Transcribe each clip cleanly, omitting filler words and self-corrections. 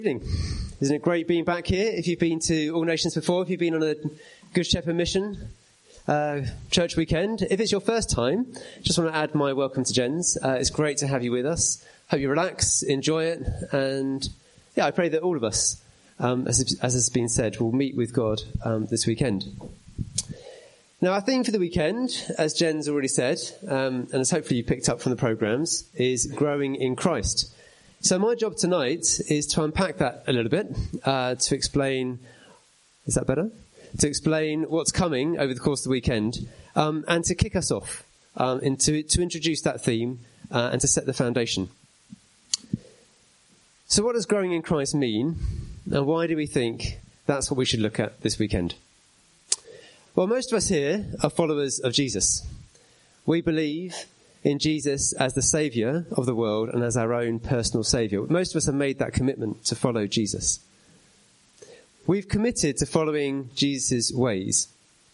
Evening. Isn't it great being back here? If you've been to All Nations before, if you've been on a Good Shepherd mission church weekend, if it's your first time, just want to add my welcome to Jen's. It's great to have you with us. Hope you relax, enjoy it, and I pray that all of us, as has been said, will meet with God this weekend. Now, our theme for the weekend, as Jen's already said, and as hopefully you picked up from the programmes, is growing in Christ. So my job tonight is to unpack that a little bit, to explain, is that better? To explain what's coming over the course of the weekend, and to kick us off, and to introduce that theme, and to set the foundation. So what does growing in Christ mean, and why do we think that's what we should look at this weekend? Well, most of us here are followers of Jesus. We believe in Jesus as the Saviour of the world and as our own personal Saviour. Most of us have made that commitment to follow Jesus. We've committed to following Jesus' ways.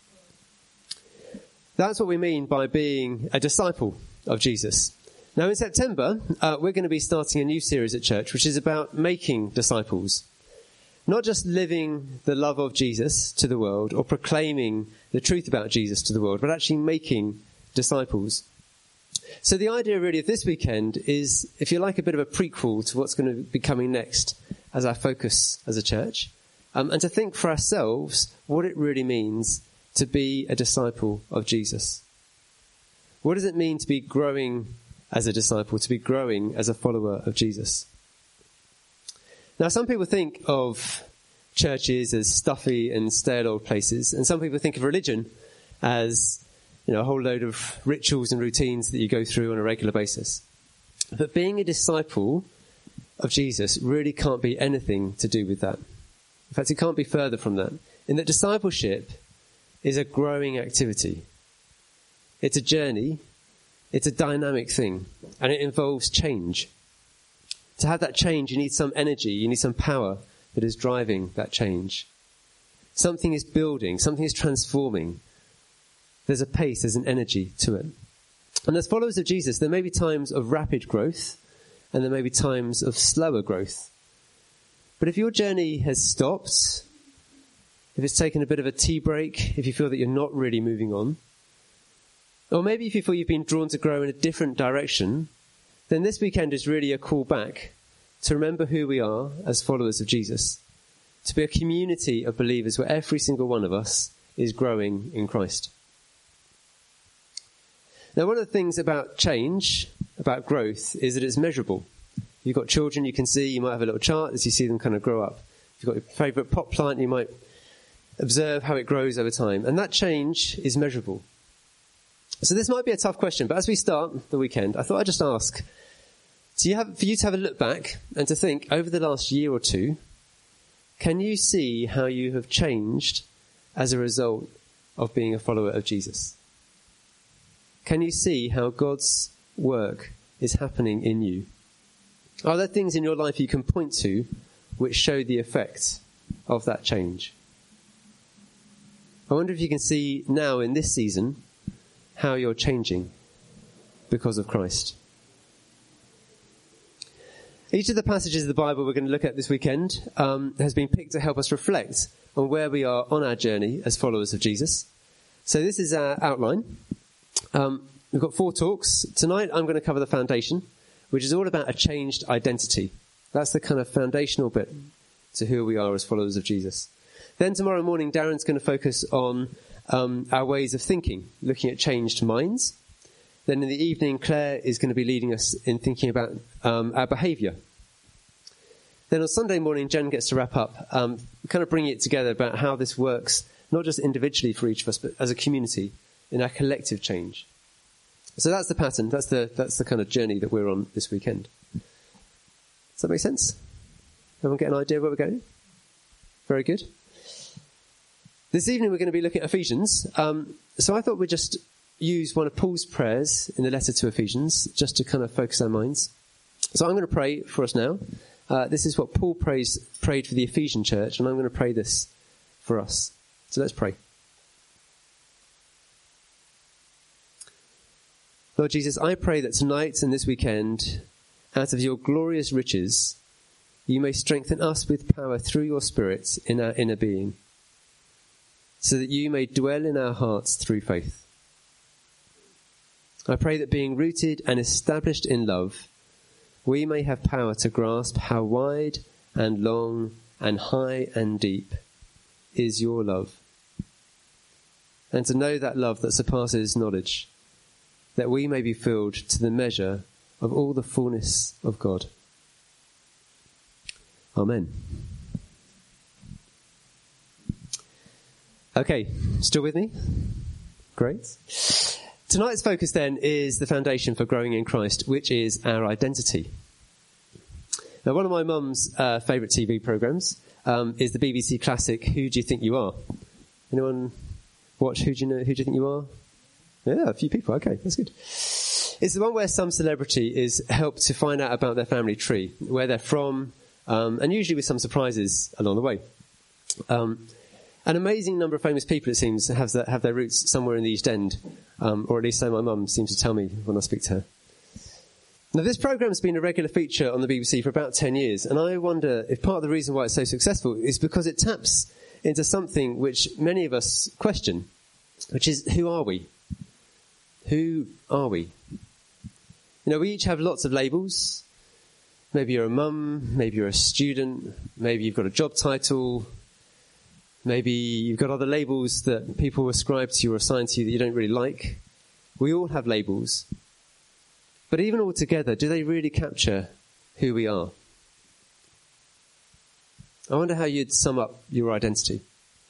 That's what we mean by being a disciple of Jesus. Now in September, we're going to be starting a new series at church, which is about making disciples. Not just living the love of Jesus to the world or proclaiming the truth about Jesus to the world, but actually making disciples. So the idea really of this weekend is, if you like, a bit of a prequel to what's going to be coming next as our focus as a church, and to think for ourselves what it really means to be a disciple of Jesus. What does it mean to be growing as a disciple, to be growing as a follower of Jesus? Now, some people think of churches as stuffy and stale old places, and some people think of religion as a whole load of rituals and routines that you go through on a regular basis. But being a disciple of Jesus really can't be anything to do with that. In fact, it can't be further from that. In that discipleship is a growing activity. It's a journey. It's a dynamic thing. And it involves change. To have that change, you need some energy. You need some power that is driving that change. Something is building. Something is transforming. There's a pace, there's an energy to it. And as followers of Jesus, there may be times of rapid growth, and there may be times of slower growth. But if your journey has stopped, if it's taken a bit of a tea break, if you feel that you're not really moving on, or maybe if you feel you've been drawn to grow in a different direction, then this weekend is really a call back to remember who we are as followers of Jesus, to be a community of believers where every single one of us is growing in Christ. Now, one of the things about change, about growth, is that it's measurable. You've got children, you can see, you might have a little chart as you see them kind of grow up. If you've got your favourite pot plant, you might observe how it grows over time. And that change is measurable. So this might be a tough question, but as we start the weekend, I thought I'd just ask, for you to have a look back and to think, over the last year or two, can you see how you have changed as a result of being a follower of Jesus? Can you see how God's work is happening in you? Are there things in your life you can point to which show the effect of that change? I wonder if you can see now in this season how you're changing because of Christ. Each of the passages of the Bible we're going to look at this weekend has been picked to help us reflect on where we are on our journey as followers of Jesus. So this is our outline. We've got 4 talks. Tonight I'm going to cover the foundation, which is all about a changed identity. That's the kind of foundational bit to who we are as followers of Jesus. Then tomorrow morning, Darren's going to focus on our ways of thinking, looking at changed minds. Then in the evening, Claire is going to be leading us in thinking about our behaviour. Then on Sunday morning, Jen gets to wrap up, kind of bringing it together about how this works, not just individually for each of us, but as a community, in our collective change. So that's the pattern. That's the kind of journey that we're on this weekend. Does that make sense? Everyone get an idea of where we're going? Very good. This evening we're going to be looking at Ephesians. So I thought we'd just use one of Paul's prayers in the letter to Ephesians, just to kind of focus our minds. So I'm going to pray for us now. This is what Paul prayed for the Ephesian church, and I'm going to pray this for us. So let's pray. Lord Jesus, I pray that tonight and this weekend, out of your glorious riches, you may strengthen us with power through your Spirit in our inner being, so that you may dwell in our hearts through faith. I pray that being rooted and established in love, we may have power to grasp how wide and long and high and deep is your love, and to know that love that surpasses knowledge, that we may be filled to the measure of all the fullness of God. Amen. Okay, still with me? Great. Tonight's focus then is the foundation for growing in Christ, which is our identity. Now, one of my mum's favourite TV programmes is the BBC classic Who Do You Think You Are? Anyone watch Who Do You Think You Are? Yeah, a few people. Okay, that's good. It's the one where some celebrity is helped to find out about their family tree, where they're from, and usually with some surprises along the way. An amazing number of famous people, it seems, have their roots somewhere in the East End, or at least so my mum seems to tell me when I speak to her. Now, this programme's been a regular feature on the BBC for about 10 years, and I wonder if part of the reason why it's so successful is because it taps into something which many of us question, which is, who are we? Who are we? You know, we each have lots of labels. Maybe you're a mum, maybe you're a student, maybe you've got a job title, maybe you've got other labels that people ascribe to you or assign to you that you don't really like. We all have labels. But even all together, do they really capture who we are? I wonder how you'd sum up your identity.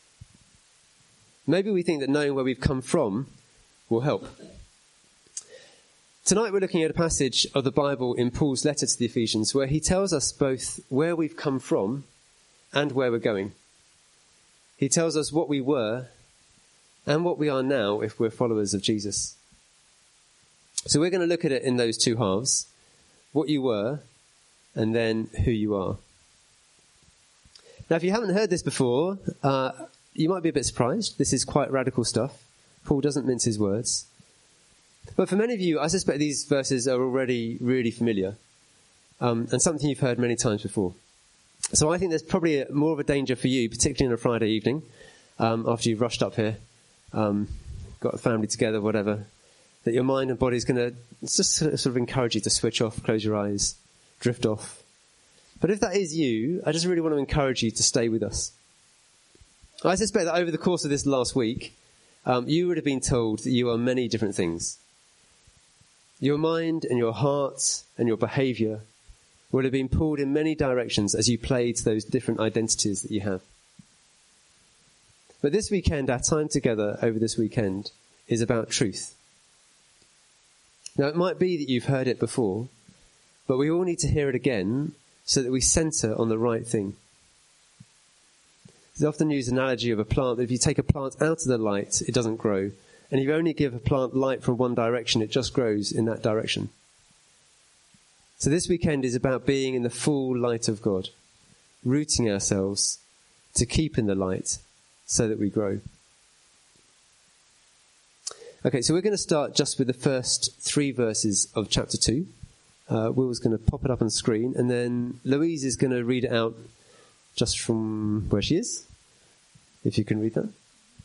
Maybe we think that knowing where we've come from will help. Tonight we're looking at a passage of the Bible in Paul's letter to the Ephesians where he tells us both where we've come from and where we're going. He tells us what we were and what we are now if we're followers of Jesus. So we're going to look at it in those two halves, what you were and then who you are. Now, if you haven't heard this before, you might be a bit surprised. This is quite radical stuff. Paul doesn't mince his words. But for many of you, I suspect these verses are already really familiar and something you've heard many times before. So I think there's probably more of a danger for you, particularly on a Friday evening, after you've rushed up here, got a family together, whatever, that your mind and body is going to just sort of encourage you to switch off, close your eyes, drift off. But if that is you, I just really want to encourage you to stay with us. I suspect that over the course of this last week, you would have been told that you are many different things. Your mind and your heart and your behaviour would have been pulled in many directions as you played to those different identities that you have. But this weekend, our time together over this weekend is about truth. Now, it might be that you've heard it before, but we all need to hear it again so that we centre on the right thing. There's often used an analogy of a plant that if you take a plant out of the light, it doesn't grow. And if you only give a plant light from one direction, it just grows in that direction. So this weekend is about being in the full light of God, rooting ourselves to keep in the light so that we grow. Okay, so we're going to start just with the first 3 verses of chapter 2. Will's going to pop it up on the screen, and then Louise is going to read it out just from where she is, if you can read that.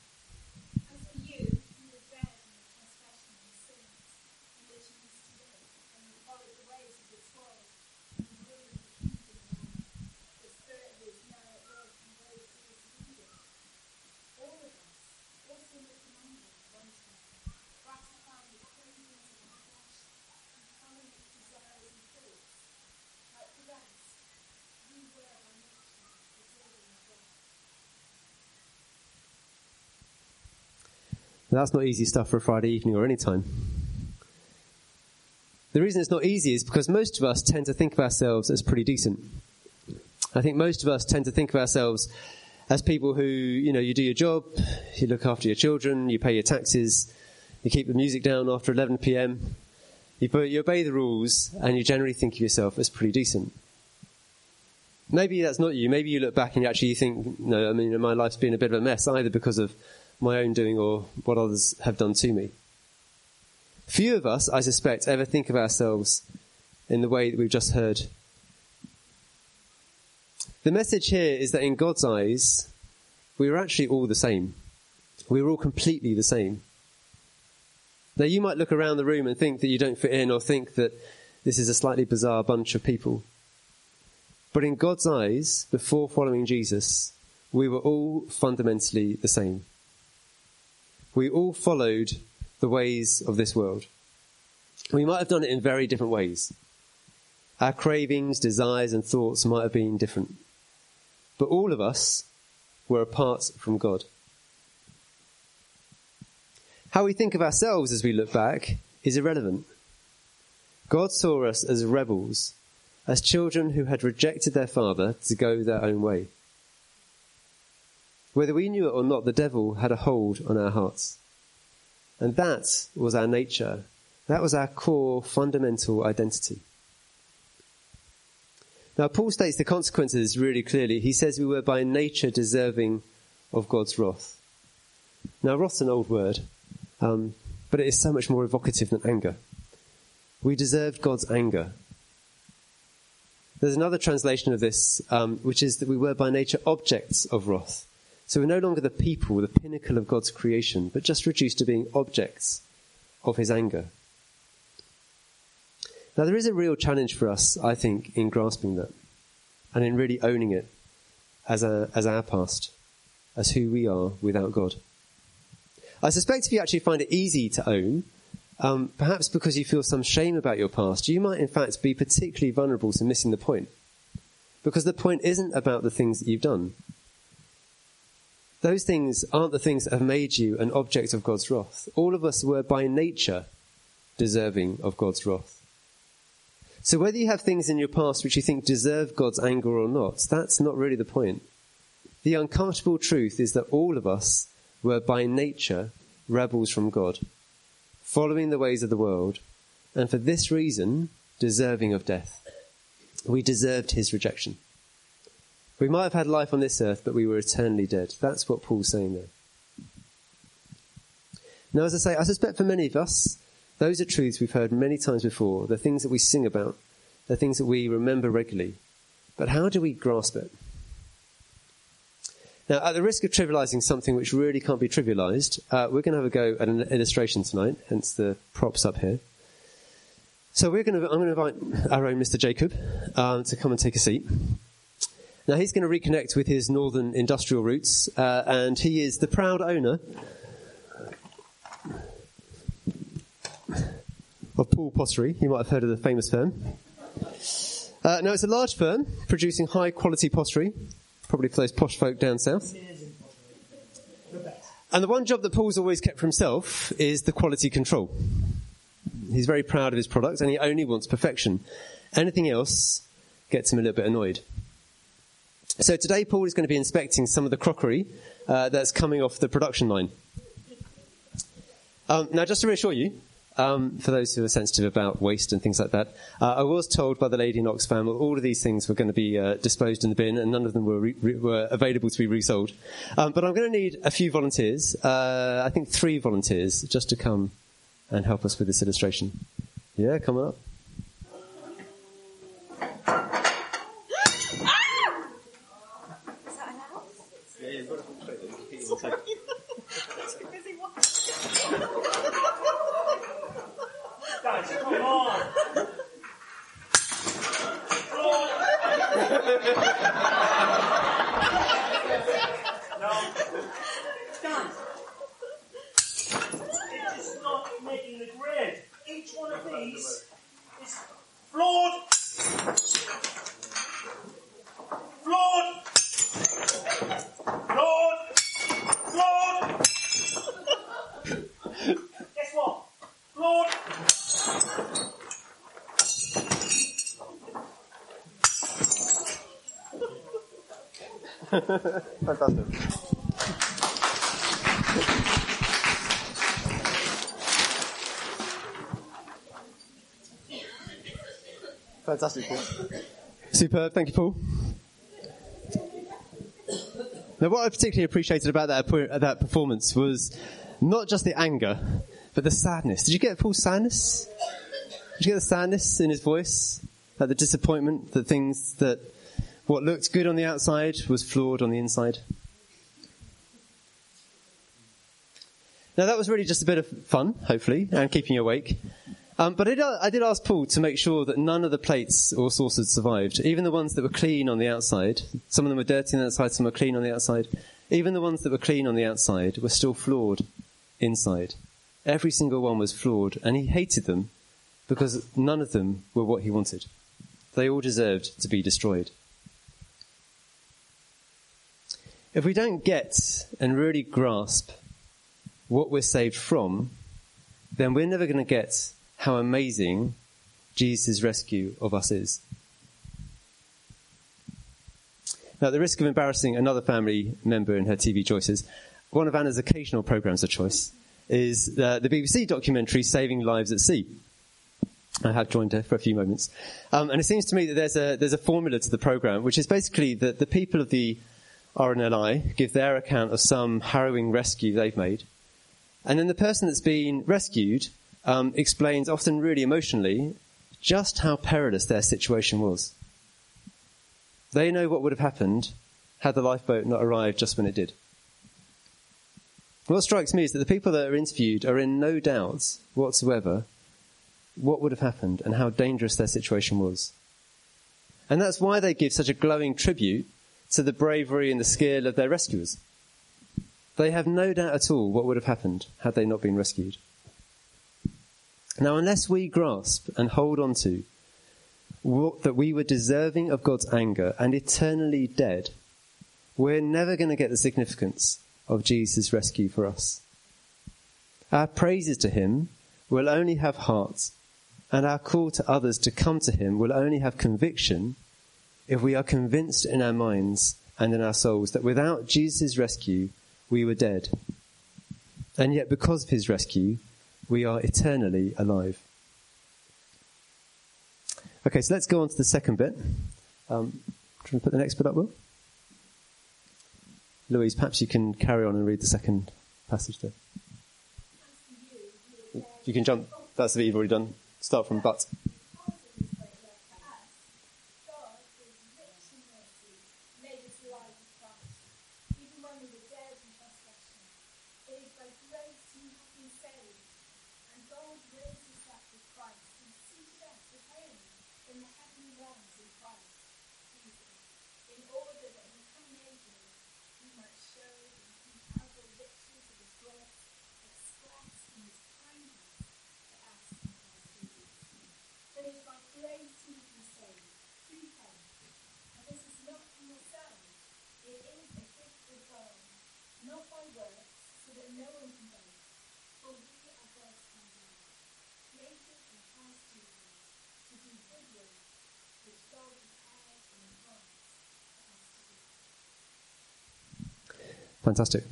That's not easy stuff for a Friday evening or any time. The reason it's not easy is because most of us tend to think of ourselves as pretty decent. I think most of us tend to think of ourselves as people who, you do your job, you look after your children, you pay your taxes, you keep the music down after 11 p.m, you obey the rules, and you generally think of yourself as pretty decent. Maybe that's not you. Maybe you look back and you actually think, no, my life's been a bit of a mess, either because of my own doing or what others have done to me. Few of us, I suspect, ever think of ourselves in the way that we've just heard. The message here is that in God's eyes, we were actually all the same. We were all completely the same. Now, you might look around the room and think that you don't fit in, or think that this is a slightly bizarre bunch of people. But in God's eyes, before following Jesus, we were all fundamentally the same. We all followed the ways of this world. We might have done it in very different ways. Our cravings, desires, and thoughts might have been different. But all of us were apart from God. How we think of ourselves as we look back is irrelevant. God saw us as rebels, as children who had rejected their father to go their own way. Whether we knew it or not, the devil had a hold on our hearts. And that was our nature. That was our core, fundamental identity. Now, Paul states the consequences really clearly. He says we were by nature deserving of God's wrath. Now, wrath's an old word, but it is so much more evocative than anger. We deserved God's anger. There's another translation of this, which is that we were by nature objects of wrath. So we're no longer the people, the pinnacle of God's creation, but just reduced to being objects of his anger. Now, there is a real challenge for us, I think, in grasping that and in really owning it as our past, as who we are without God. I suspect if you actually find it easy to own, perhaps because you feel some shame about your past, you might in fact be particularly vulnerable to missing the point. Because the point isn't about the things that you've done. Those things aren't the things that have made you an object of God's wrath. All of us were by nature deserving of God's wrath. So whether you have things in your past which you think deserve God's anger or not, that's not really the point. The uncomfortable truth is that all of us were by nature rebels from God, following the ways of the world, and for this reason, deserving of death. We deserved his rejection. We might have had life on this earth, but we were eternally dead. That's what Paul's saying there. Now, as I say, I suspect for many of us, those are truths we've heard many times before. They're things that we sing about. They're things that we remember regularly. But how do we grasp it? Now, at the risk of trivialising something which really can't be trivialised, we're going to have a go at an illustration tonight, hence the props up here. So I'm going to invite our own Mr. Jacob to come and take a seat. Now, he's going to reconnect with his northern industrial roots, and he is the proud owner of Poole Pottery. You might have heard of the famous firm. Now, it's a large firm producing high-quality pottery, probably for those posh folk down south. And the one job that Paul's always kept for himself is the quality control. He's very proud of his product, and he only wants perfection. Anything else gets him a little bit annoyed. So today, Paul is going to be inspecting some of the crockery that's coming off the production line. Now, just to reassure you, for those who are sensitive about waste and things like that, I was told by the lady in Oxfam that all of these things were going to be disposed in the bin, and none of them were available to be resold. But I'm going to need a few volunteers, I think 3 volunteers, just to come and help us with this illustration. Yeah, come on up. Guys, come on! No. Guys, it is not making the grid. Each one of these is flawed. Flawed. Flawed. Flawed. Guess what? Flawed. Fantastic. Fantastic, Paul. Superb, thank you, Paul. Now, what I particularly appreciated about that performance was not just the anger, but the sadness. Did you get Paul's sadness? Did you get the sadness in his voice? Like the disappointment, the things that What looked good on the outside was flawed on the inside. Now that was really just a bit of fun, hopefully, and keeping you awake. But I did ask Paul to make sure that none of the plates or saucers survived, even the ones that were clean on the outside. Some of them were dirty on the outside, some were clean on the outside. Even the ones that were clean on the outside were still flawed inside. Every single one was flawed, and he hated them because none of them were what he wanted. They all deserved to be destroyed. If we don't get and really grasp what we're saved from, then we're never going to get how amazing Jesus' rescue of us is. Now, at the risk of embarrassing another family member in her TV choices, one of Anna's occasional programmes of choice is the BBC documentary Saving Lives at Sea. I have joined her for a few moments. And it seems to me that there's a formula to the programme, which is basically that the people of the RNLI give their account of some harrowing rescue they've made. And then the person that's been rescued explains, often really emotionally, just how perilous their situation was. They know what would have happened had the lifeboat not arrived just when it did. What strikes me is that the people that are interviewed are in no doubt whatsoever what would have happened and how dangerous their situation was. And that's why they give such a glowing tribute to the bravery and the skill of their rescuers. They have no doubt at all what would have happened had they not been rescued. Now, unless we grasp and hold on to that we were deserving of God's anger and eternally dead, we're never going to get the significance of Jesus' rescue for us. Our praises to him will only have heart, and our call to others to come to him will only have conviction if we are convinced in our minds and in our souls that without Jesus' rescue, we were dead. And yet, because of his rescue, we are eternally alive. Okay, so let's go on to the second bit. Try and put the next bit up, Will? Louise, perhaps you can carry on and read the second passage there. You can jump. That's the bit you've already done. Start from but. Fantastic.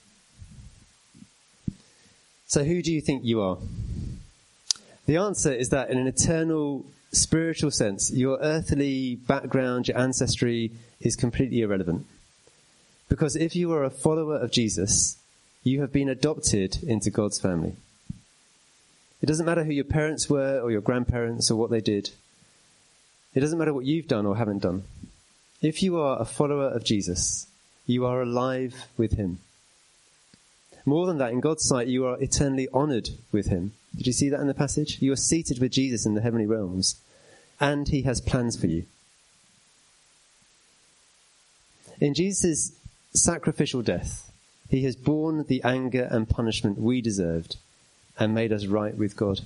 So who do you think you are? The answer is that in an eternal spiritual sense, your earthly background, your ancestry is completely irrelevant. Because if you are a follower of Jesus, you have been adopted into God's family. It doesn't matter who your parents were or your grandparents or what they did. It doesn't matter what you've done or haven't done. If you are a follower of Jesus, you are alive with him. More than that, in God's sight, you are eternally honoured with him. Did you see that in the passage? You are seated with Jesus in the heavenly realms, and he has plans for you. In Jesus' sacrificial death, he has borne the anger and punishment we deserved and made us right with God.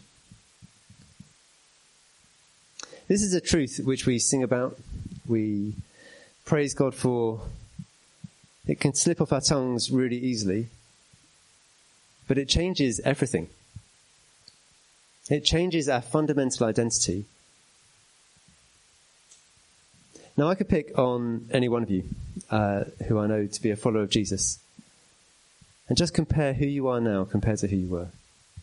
This is a truth which we sing about, we praise God for. It can slip off our tongues really easily, but it changes everything. It changes our fundamental identity. Now, I could pick on any one of you who I know to be a follower of Jesus and just compare who you are now compared to who you were.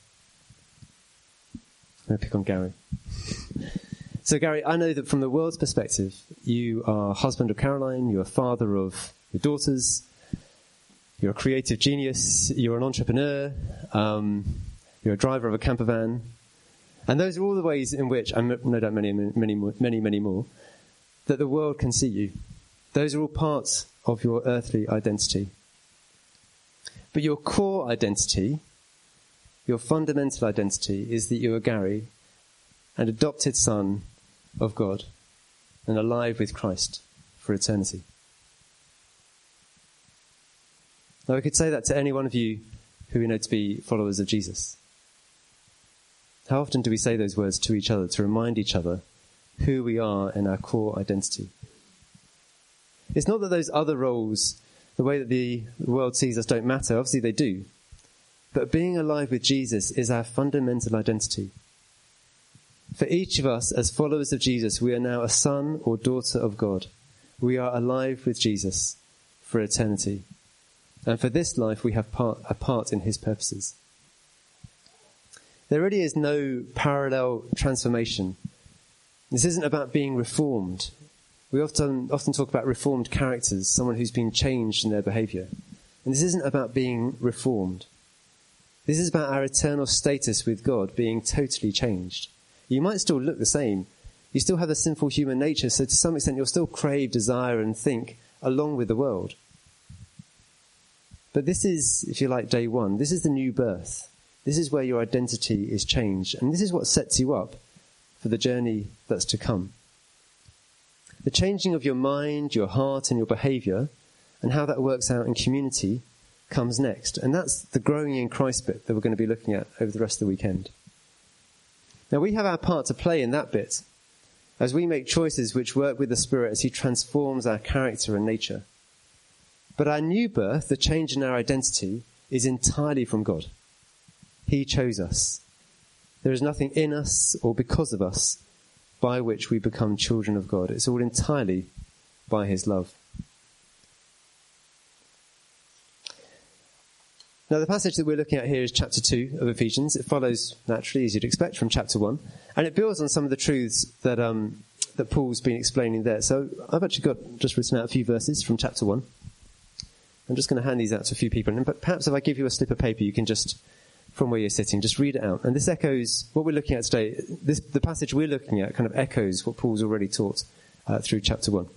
I'm going to pick on Gary. So, Gary, I know that from the world's perspective, you are husband of Caroline, you're a father of your daughters, you're a creative genius, you're an entrepreneur, you're a driver of a camper van. And those are all the ways in which, and no doubt many more, that the world can see you. Those are all parts of your earthly identity. But your core identity, your fundamental identity, is that you are Gary, an adopted son of God, and alive with Christ for eternity. Now, we could say that to any one of you who we know to be followers of Jesus. How often do we say those words to each other to remind each other who we are in our core identity? It's not that those other roles, the way that the world sees us, don't matter. Obviously they do. But being alive with Jesus is our fundamental identity. For each of us, as followers of Jesus, we are now a son or daughter of God. We are alive with Jesus for eternity. And for this life, we have a part in his purposes. There really is no parallel transformation. This isn't about being reformed. We often talk about reformed characters, someone who's been changed in their behaviour. And this isn't about being reformed. This is about our eternal status with God being totally changed. You might still look the same. You still have a sinful human nature, so to some extent you'll still crave, desire and think along with the world. But this is, if you like, day one. This is the new birth. This is where your identity is changed. And this is what sets you up for the journey that's to come. The changing of your mind, your heart and your behaviour, and how that works out in community, comes next. And that's the growing in Christ bit that we're going to be looking at over the rest of the weekend. Now, we have our part to play in that bit as we make choices which work with the Spirit as he transforms our character and nature. But our new birth, the change in our identity, is entirely from God. He chose us. There is nothing in us or because of us by which we become children of God. It's all entirely by his love. Now, the passage that we're looking at here is chapter 2 of Ephesians. It follows naturally, as you'd expect, from chapter 1. And it builds on some of the truths that Paul's been explaining there. So I've actually just written out a few verses from chapter 1. I'm just going to hand these out to a few people. And perhaps if I give you a slip of paper, you can just, from where you're sitting, just read it out. And this echoes what we're looking at today. The passage we're looking at kind of echoes what Paul's already taught through chapter 1.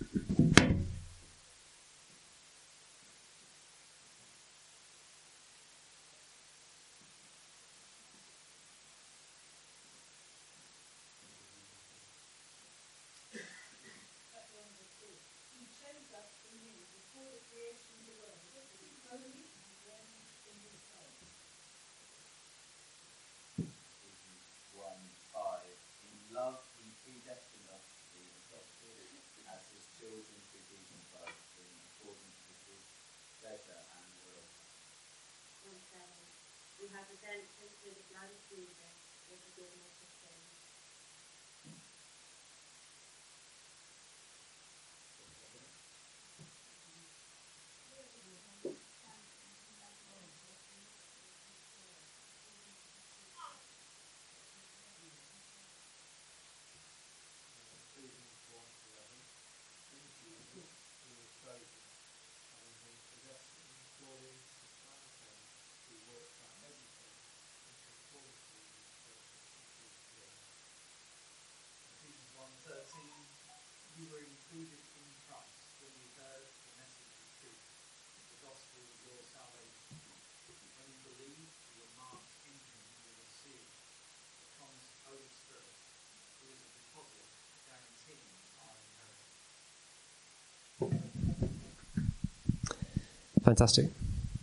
You were included in Christ when you heard the message of truth, the gospel of your salvation. When you believed, you were marked in him with a seal, the promised Holy Spirit, who is a deposit guaranteeing our inheritance. Fantastic.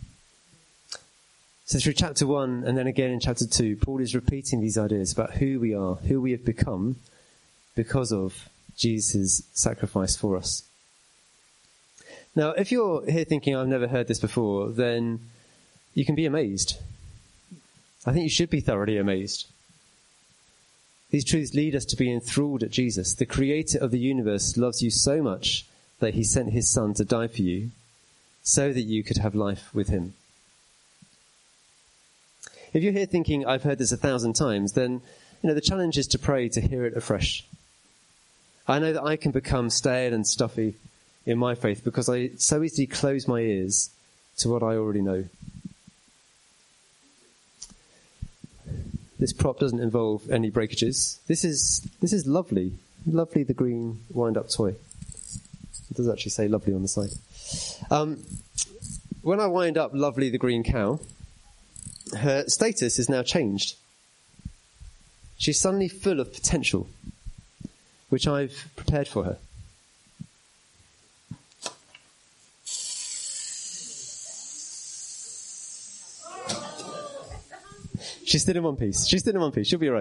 So through chapter 1 and then again in chapter 2, Paul is repeating these ideas about who we are, who we have become because of Jesus' sacrifice for us. Now, if you're here thinking, I've never heard this before, then you can be amazed. I think you should be thoroughly amazed. These truths lead us to be enthralled at Jesus. The creator of the universe loves you so much that he sent his son to die for you so that you could have life with him. If you're here thinking, I've heard this 1,000 times, then the challenge is to pray to hear it afresh. I know that I can become stale and stuffy in my faith because I so easily close my ears to what I already know. This prop doesn't involve any breakages. This is lovely. Lovely, the green wind-up toy. does actually say lovely on the side. When I wind up Lovely the green cow, her status is now changed. She's suddenly full of potential, which I've prepared for her. She's still in one piece. She'll be all right.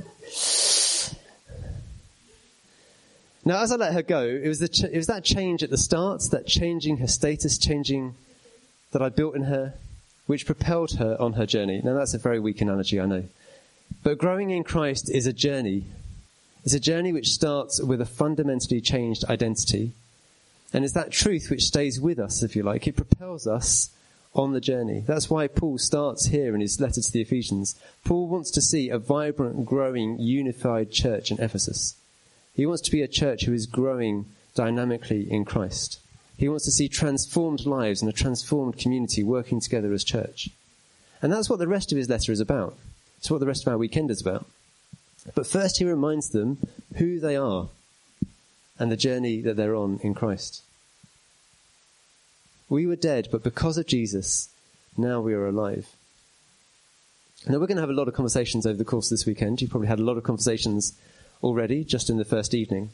Now, as I let her go, it was that change at the start, that changing her status, changing that I built in her, which propelled her on her journey. Now, that's a very weak analogy, I know. But growing in Christ is a journey. It's a journey which starts with a fundamentally changed identity. And it's that truth which stays with us, if you like. It propels us on the journey. That's why Paul starts here in his letter to the Ephesians. Paul wants to see a vibrant, growing, unified church in Ephesus. He wants to be a church who is growing dynamically in Christ. He wants to see transformed lives and a transformed community working together as church. And that's what the rest of his letter is about. It's what the rest of our weekend is about. But first he reminds them who they are and the journey that they're on in Christ. We were dead, but because of Jesus, now we are alive. Now we're going to have a lot of conversations over the course of this weekend. You've probably had a lot of conversations already, just in the first evening.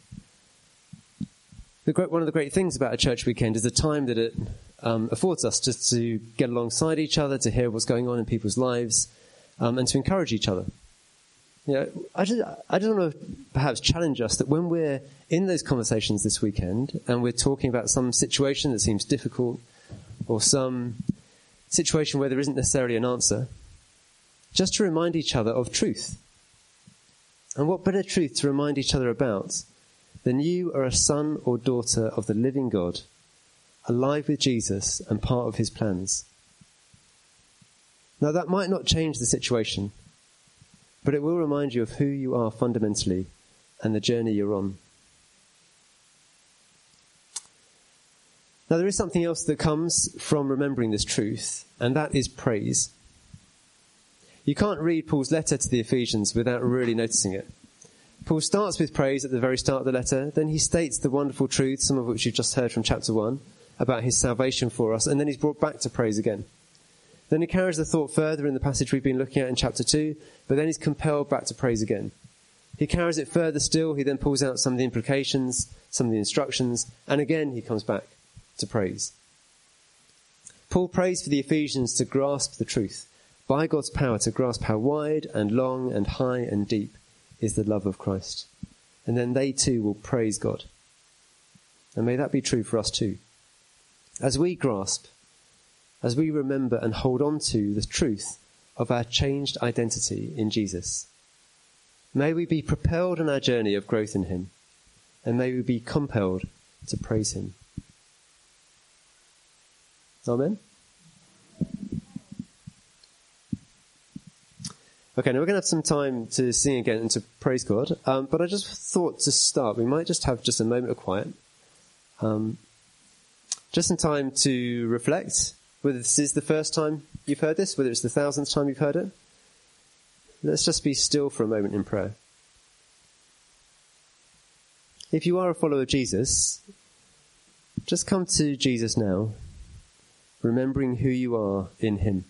One of the great things about a church weekend is the time that it affords us just to get alongside each other, to hear what's going on in people's lives, and to encourage each other. You know, I just want to perhaps challenge us that when we're in those conversations this weekend and we're talking about some situation that seems difficult or some situation where there isn't necessarily an answer, just to remind each other of truth. And what better truth to remind each other about than you are a son or daughter of the living God, alive with Jesus and part of his plans. Now that might not change the situation, but it will remind you of who you are fundamentally and the journey you're on. Now there is something else that comes from remembering this truth, and that is praise. You can't read Paul's letter to the Ephesians without really noticing it. Paul starts with praise at the very start of the letter, then he states the wonderful truths, some of which you've just heard from chapter 1, about his salvation for us, and then he's brought back to praise again. Then he carries the thought further in the passage we've been looking at in chapter 2, but then he's compelled back to praise again. He carries it further still, he then pulls out some of the implications, some of the instructions, and again he comes back to praise. Paul prays for the Ephesians to grasp the truth, by God's power to grasp how wide and long and high and deep is the love of Christ. And then they too will praise God. And may that be true for us too. As we grasp, as we remember and hold on to the truth of our changed identity in Jesus, may we be propelled on our journey of growth in him, and may we be compelled to praise him. Amen? Okay, now we're going to have some time to sing again and to praise God, but I just thought to start, we might just have just a moment of quiet, just some time to reflect, whether this is the first time you've heard this, whether it's the 1000th time you've heard it. Let's just be still for a moment in prayer. If you are a follower of Jesus, just come to Jesus now, remembering who you are in him.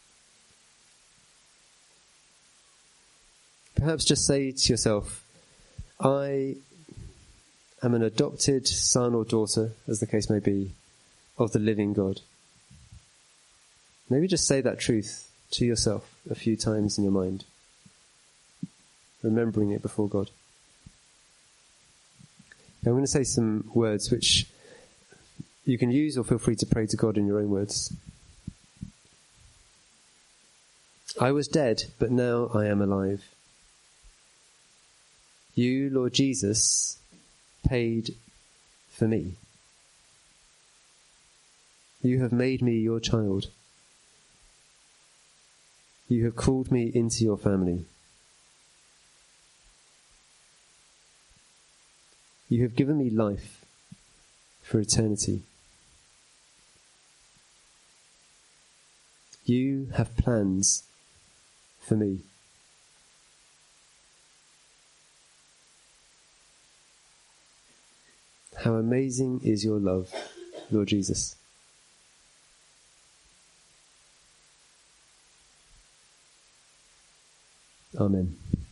Perhaps just say to yourself, I am an adopted son or daughter, as the case may be, of the living God. Maybe just say that truth to yourself a few times in your mind, remembering it before God. Now I'm going to say some words which you can use, or feel free to pray to God in your own words. I was dead, but now I am alive. You, Lord Jesus, paid for me. You have made me your child. You have called me into your family. You have given me life for eternity. You have plans for me. How amazing is your love, Lord Jesus. Amen.